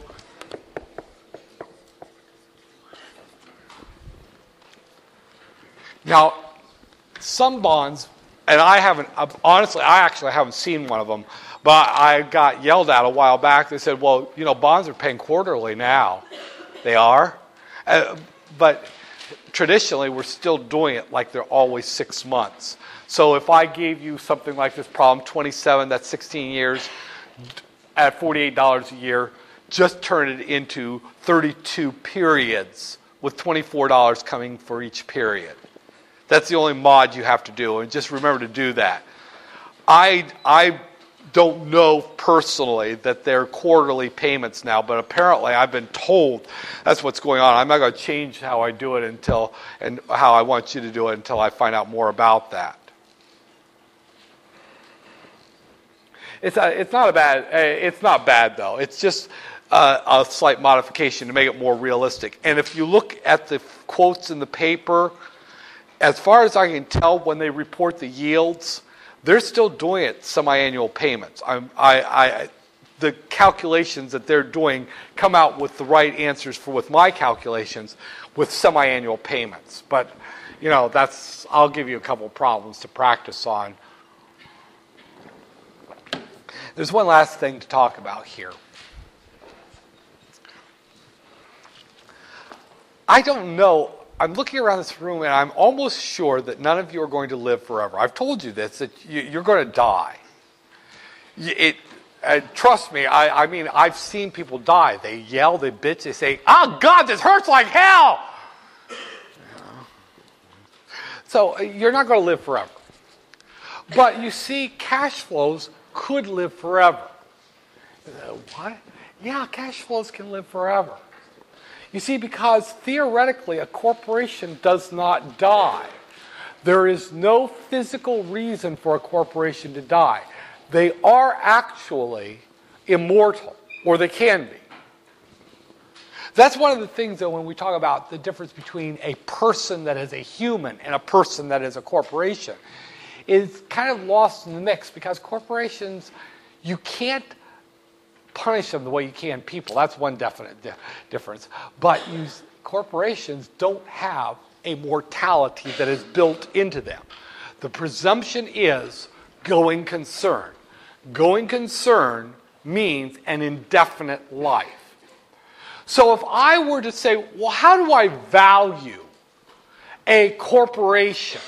S2: Now, some bonds, and I haven't, honestly, I actually haven't seen one of them, but I got yelled at a while back. They said, well, you know, bonds are paying quarterly now. They are. Uh, but traditionally, we're still doing it like they're always six months. So if I gave you something like this problem, twenty-seven, that's sixteen years, at forty-eight dollars a year, just turn it into thirty-two periods with twenty-four dollars coming for each period. That's the only mod you have to do, and just remember to do that. I, I don't know personally that they're quarterly payments now, but apparently I've been told that's what's going on. I'm not going to change how I do it until, and how I want you to do it until I find out more about that. It's a, it's not a bad. It's not bad though. It's just uh, a slight modification to make it more realistic. And if you look at the quotes in the paper, as far as I can tell, when they report the yields, they're still doing it semi-annual payments. I'm, I, I, the calculations that they're doing come out with the right answers for with my calculations with semi-annual payments. But you know, that's. I'll give you a couple problems to practice on. There's one last thing to talk about here. I don't know. I'm looking around this room and I'm almost sure that none of you are going to live forever. I've told you this, that you, you're going to die. It, uh, trust me, I, I mean, I've seen people die. They yell, they bitch, they say, "Oh God, this hurts like hell!" So uh, you're not going to live forever. But you see, cash flows could live forever. Uh, what? Yeah, cash flows can live forever. You see, because theoretically a corporation does not die. There is no physical reason for a corporation to die. They are actually immortal, or they can be. That's one of the things, though, when we talk about the difference between a person that is a human and a person that is a corporation, is kind of lost in the mix, because corporations, you can't punish them the way you can people. That's one definite di- difference. But you, corporations don't have a mortality that is built into them. The presumption is going concern. Going concern means an indefinite life. So if I were to say, well, how do I value a corporation?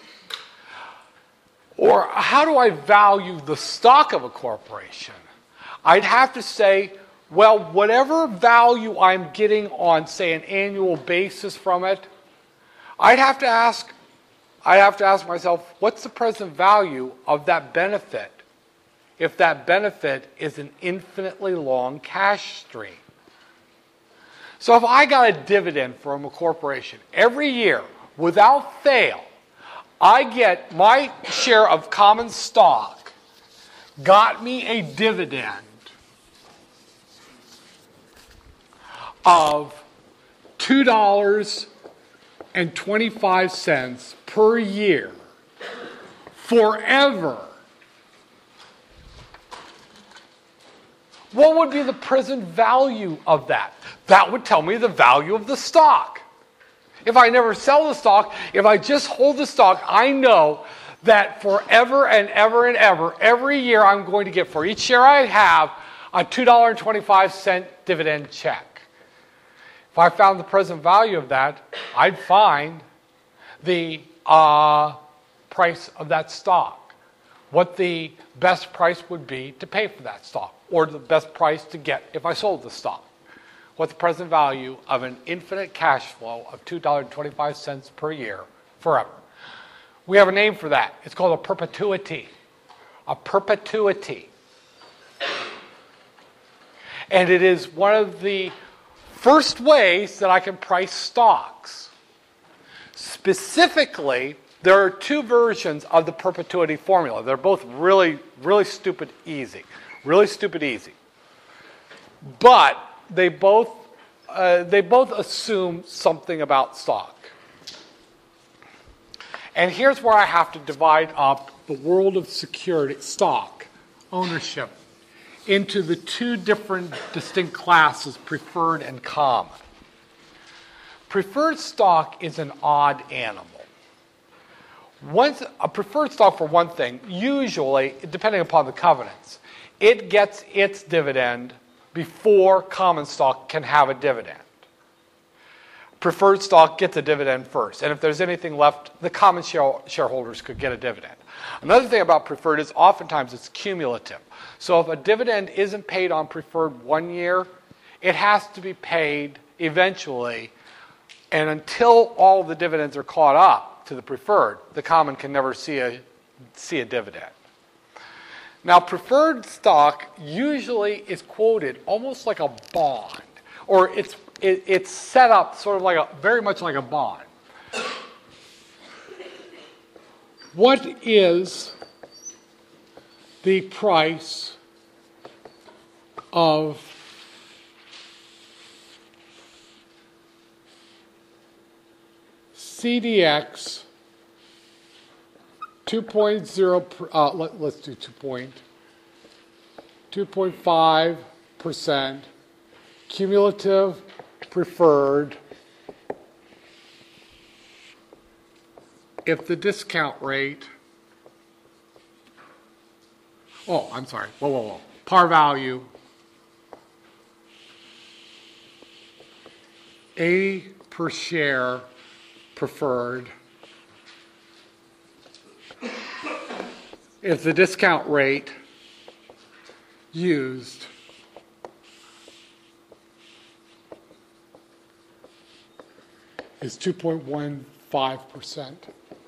S2: Or how do I value the stock of a corporation? I'd have to say, well, whatever value I'm getting on, say, an annual basis from it, I'd have to ask, I'd have to ask myself, what's the present value of that benefit if that benefit is an infinitely long cash stream? So if I got a dividend from a corporation every year without fail, I get my share of common stock, got me a dividend of two dollars and twenty-five cents per year forever. What would be the present value of that? That would tell me the value of the stock. If I never sell the stock, if I just hold the stock, I know that forever and ever and ever, every year I'm going to get, for each share I have, a two dollars and twenty-five cents dividend check. If I found the present value of that, I'd find the uh, price of that stock, what the best price would be to pay for that stock, or the best price to get if I sold the stock. What the present value of an infinite cash flow of two dollars and twenty-five cents per year forever. We have a name for that. It's called a perpetuity. A perpetuity. And it is one of the first ways that I can price stocks. Specifically, there are two versions of the perpetuity formula. They're both really, really stupid easy. Really stupid easy. But they both uh, they both assume something about stock. And here's where I have to divide up the world of security, stock, ownership, into the two different distinct classes, preferred and common. Preferred stock is an odd animal. Once, a preferred stock, for one thing, usually, depending upon the covenants, it gets its dividend before common stock can have a dividend. Preferred stock gets a dividend first, and if there's anything left, the common share- shareholders could get a dividend. Another thing about preferred is oftentimes it's cumulative. So if a dividend isn't paid on preferred one year, it has to be paid eventually And until all the dividends are caught up to the preferred, the common can never see a, see a dividend. Now, preferred stock usually is quoted almost like a bond, or it's, it, it's set up sort of like a, very much like a bond. What is the price of C D X two point oh, uh, let, let's do two point five percent cumulative preferred if the discount rate, oh, I'm sorry, whoa, whoa, whoa, par value, eighty per share preferred, if the discount rate used is two point one five percent.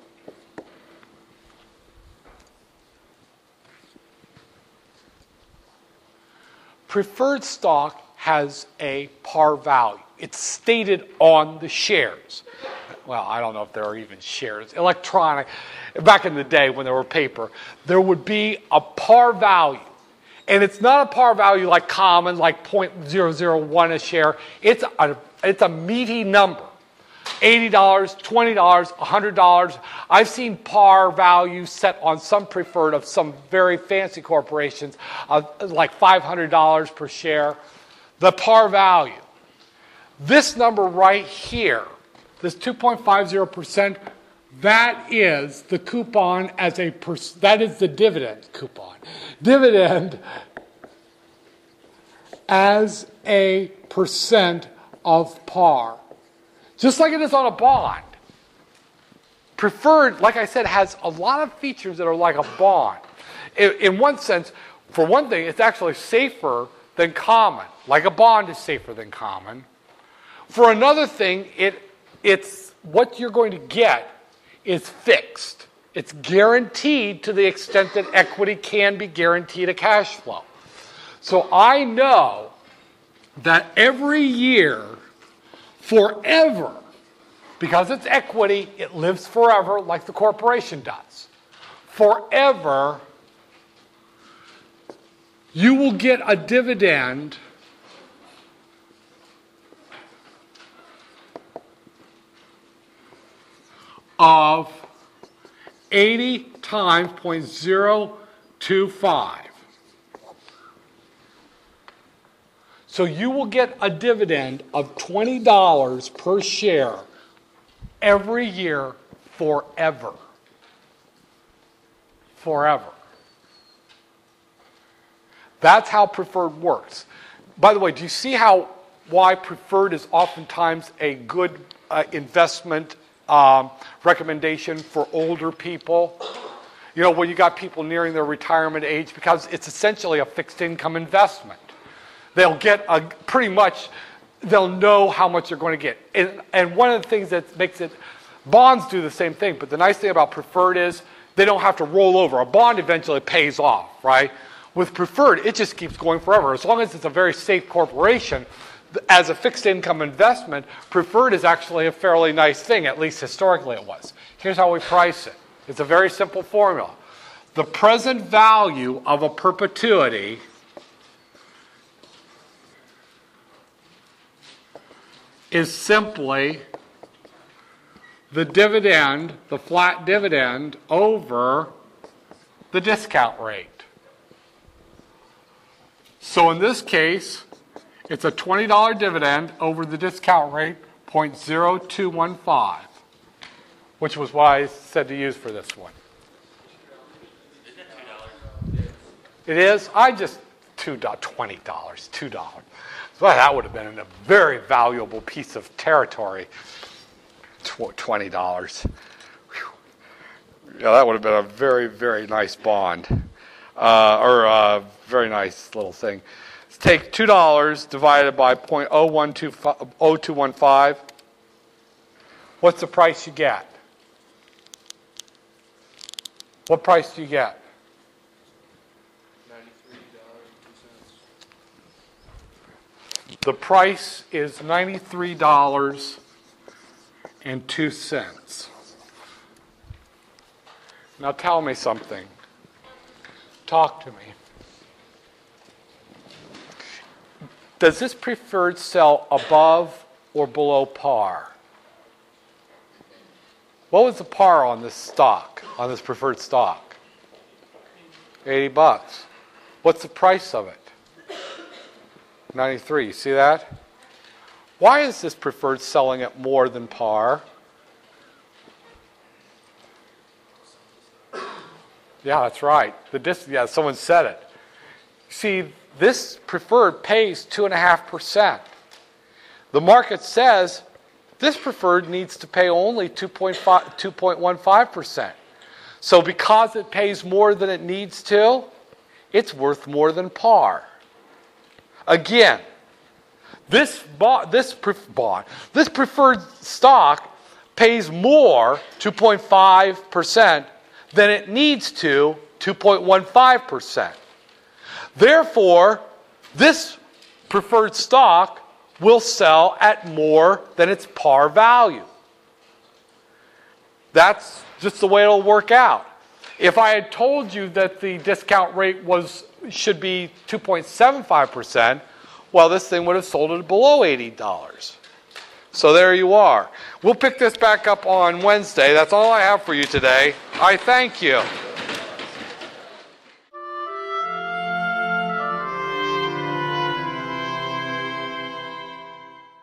S2: Preferred stock has a par value. It's stated on the shares. Well, I don't know if there are even shares. Electronic, back in the day when there were paper, there would be a par value. And it's not a par value like common, like zero point zero zero one a share. It's a, it's a meaty number. eighty dollars, twenty dollars, one hundred dollars. I've seen par value set on some preferred of some very fancy corporations of like five hundred dollars per share. The par value. This number right here, this two point five zero percent, that is the coupon as a, per, that is the dividend coupon. Dividend as a percent of par. Just like it is on a bond. Preferred, like I said, has a lot of features that are like a bond. In, in one sense, for one thing, it's actually safer than common. Like a bond is safer than common. For another thing, it, it's what you're going to get is fixed. It's guaranteed to the extent that equity can be guaranteed a cash flow. So I know that every year, forever, because it's equity, it lives forever like the corporation does. Forever, you will get a dividend of eighty times zero point zero two five. So you will get a dividend of twenty dollars per share every year forever. Forever. That's how preferred works. By the way, do you see how why preferred is oftentimes a good uh, investment um, recommendation for older people? You know, when you got people nearing their retirement age, because it's essentially a fixed income investment. They'll get a pretty much, they'll know how much they're going to get. And, and one of the things that makes it, bonds do the same thing, but the nice thing about preferred is they don't have to roll over. A bond eventually pays off, right? With preferred, it just keeps going forever. As long as it's a very safe corporation, as a fixed income investment, preferred is actually a fairly nice thing, at least historically it was. Here's how we price it. It's a very simple formula. The present value of a perpetuity is simply the dividend, the flat dividend, over the discount rate. So in this case, it's a twenty dollar dividend over the discount rate, zero point zero two one five, which was what I said to use for this one. It is? I just, two dollars, twenty dollars, two dollars. Well, that would have been a very valuable piece of territory. twenty dollars. Whew. Yeah, that would have been a very, very nice bond. Uh, or a very nice little thing. Let's take two dollars divided by zero point zero two one five. What's the price you get? What price do you get?
S3: ninety-three dollars and two cents.
S2: The price is ninety-three dollars and two cents. Now tell me something. Talk to me. Does this preferred sell above or below par? What was the par on this stock, on this preferred stock? eighty bucks. What's the price of it? ninety-three. You see that? Why is this preferred selling at more than par? Yeah, that's right. The dis- yeah, someone said it. See, this preferred pays two and a half percent. The market says this preferred needs to pay only two point one five percent. So because it pays more than it needs to, it's worth more than par. Again, this bond, this pref- bond, this preferred stock pays more, two point five percent, than it needs to, two point one five percent. Therefore, this preferred stock will sell at more than its par value. That's just the way it'll work out. If I had told you that the discount rate was should be two point seven five percent, well, this thing would have sold it below eighty dollars. So there you are. We'll pick this back up on Wednesday. That's all I have for you today. I thank you.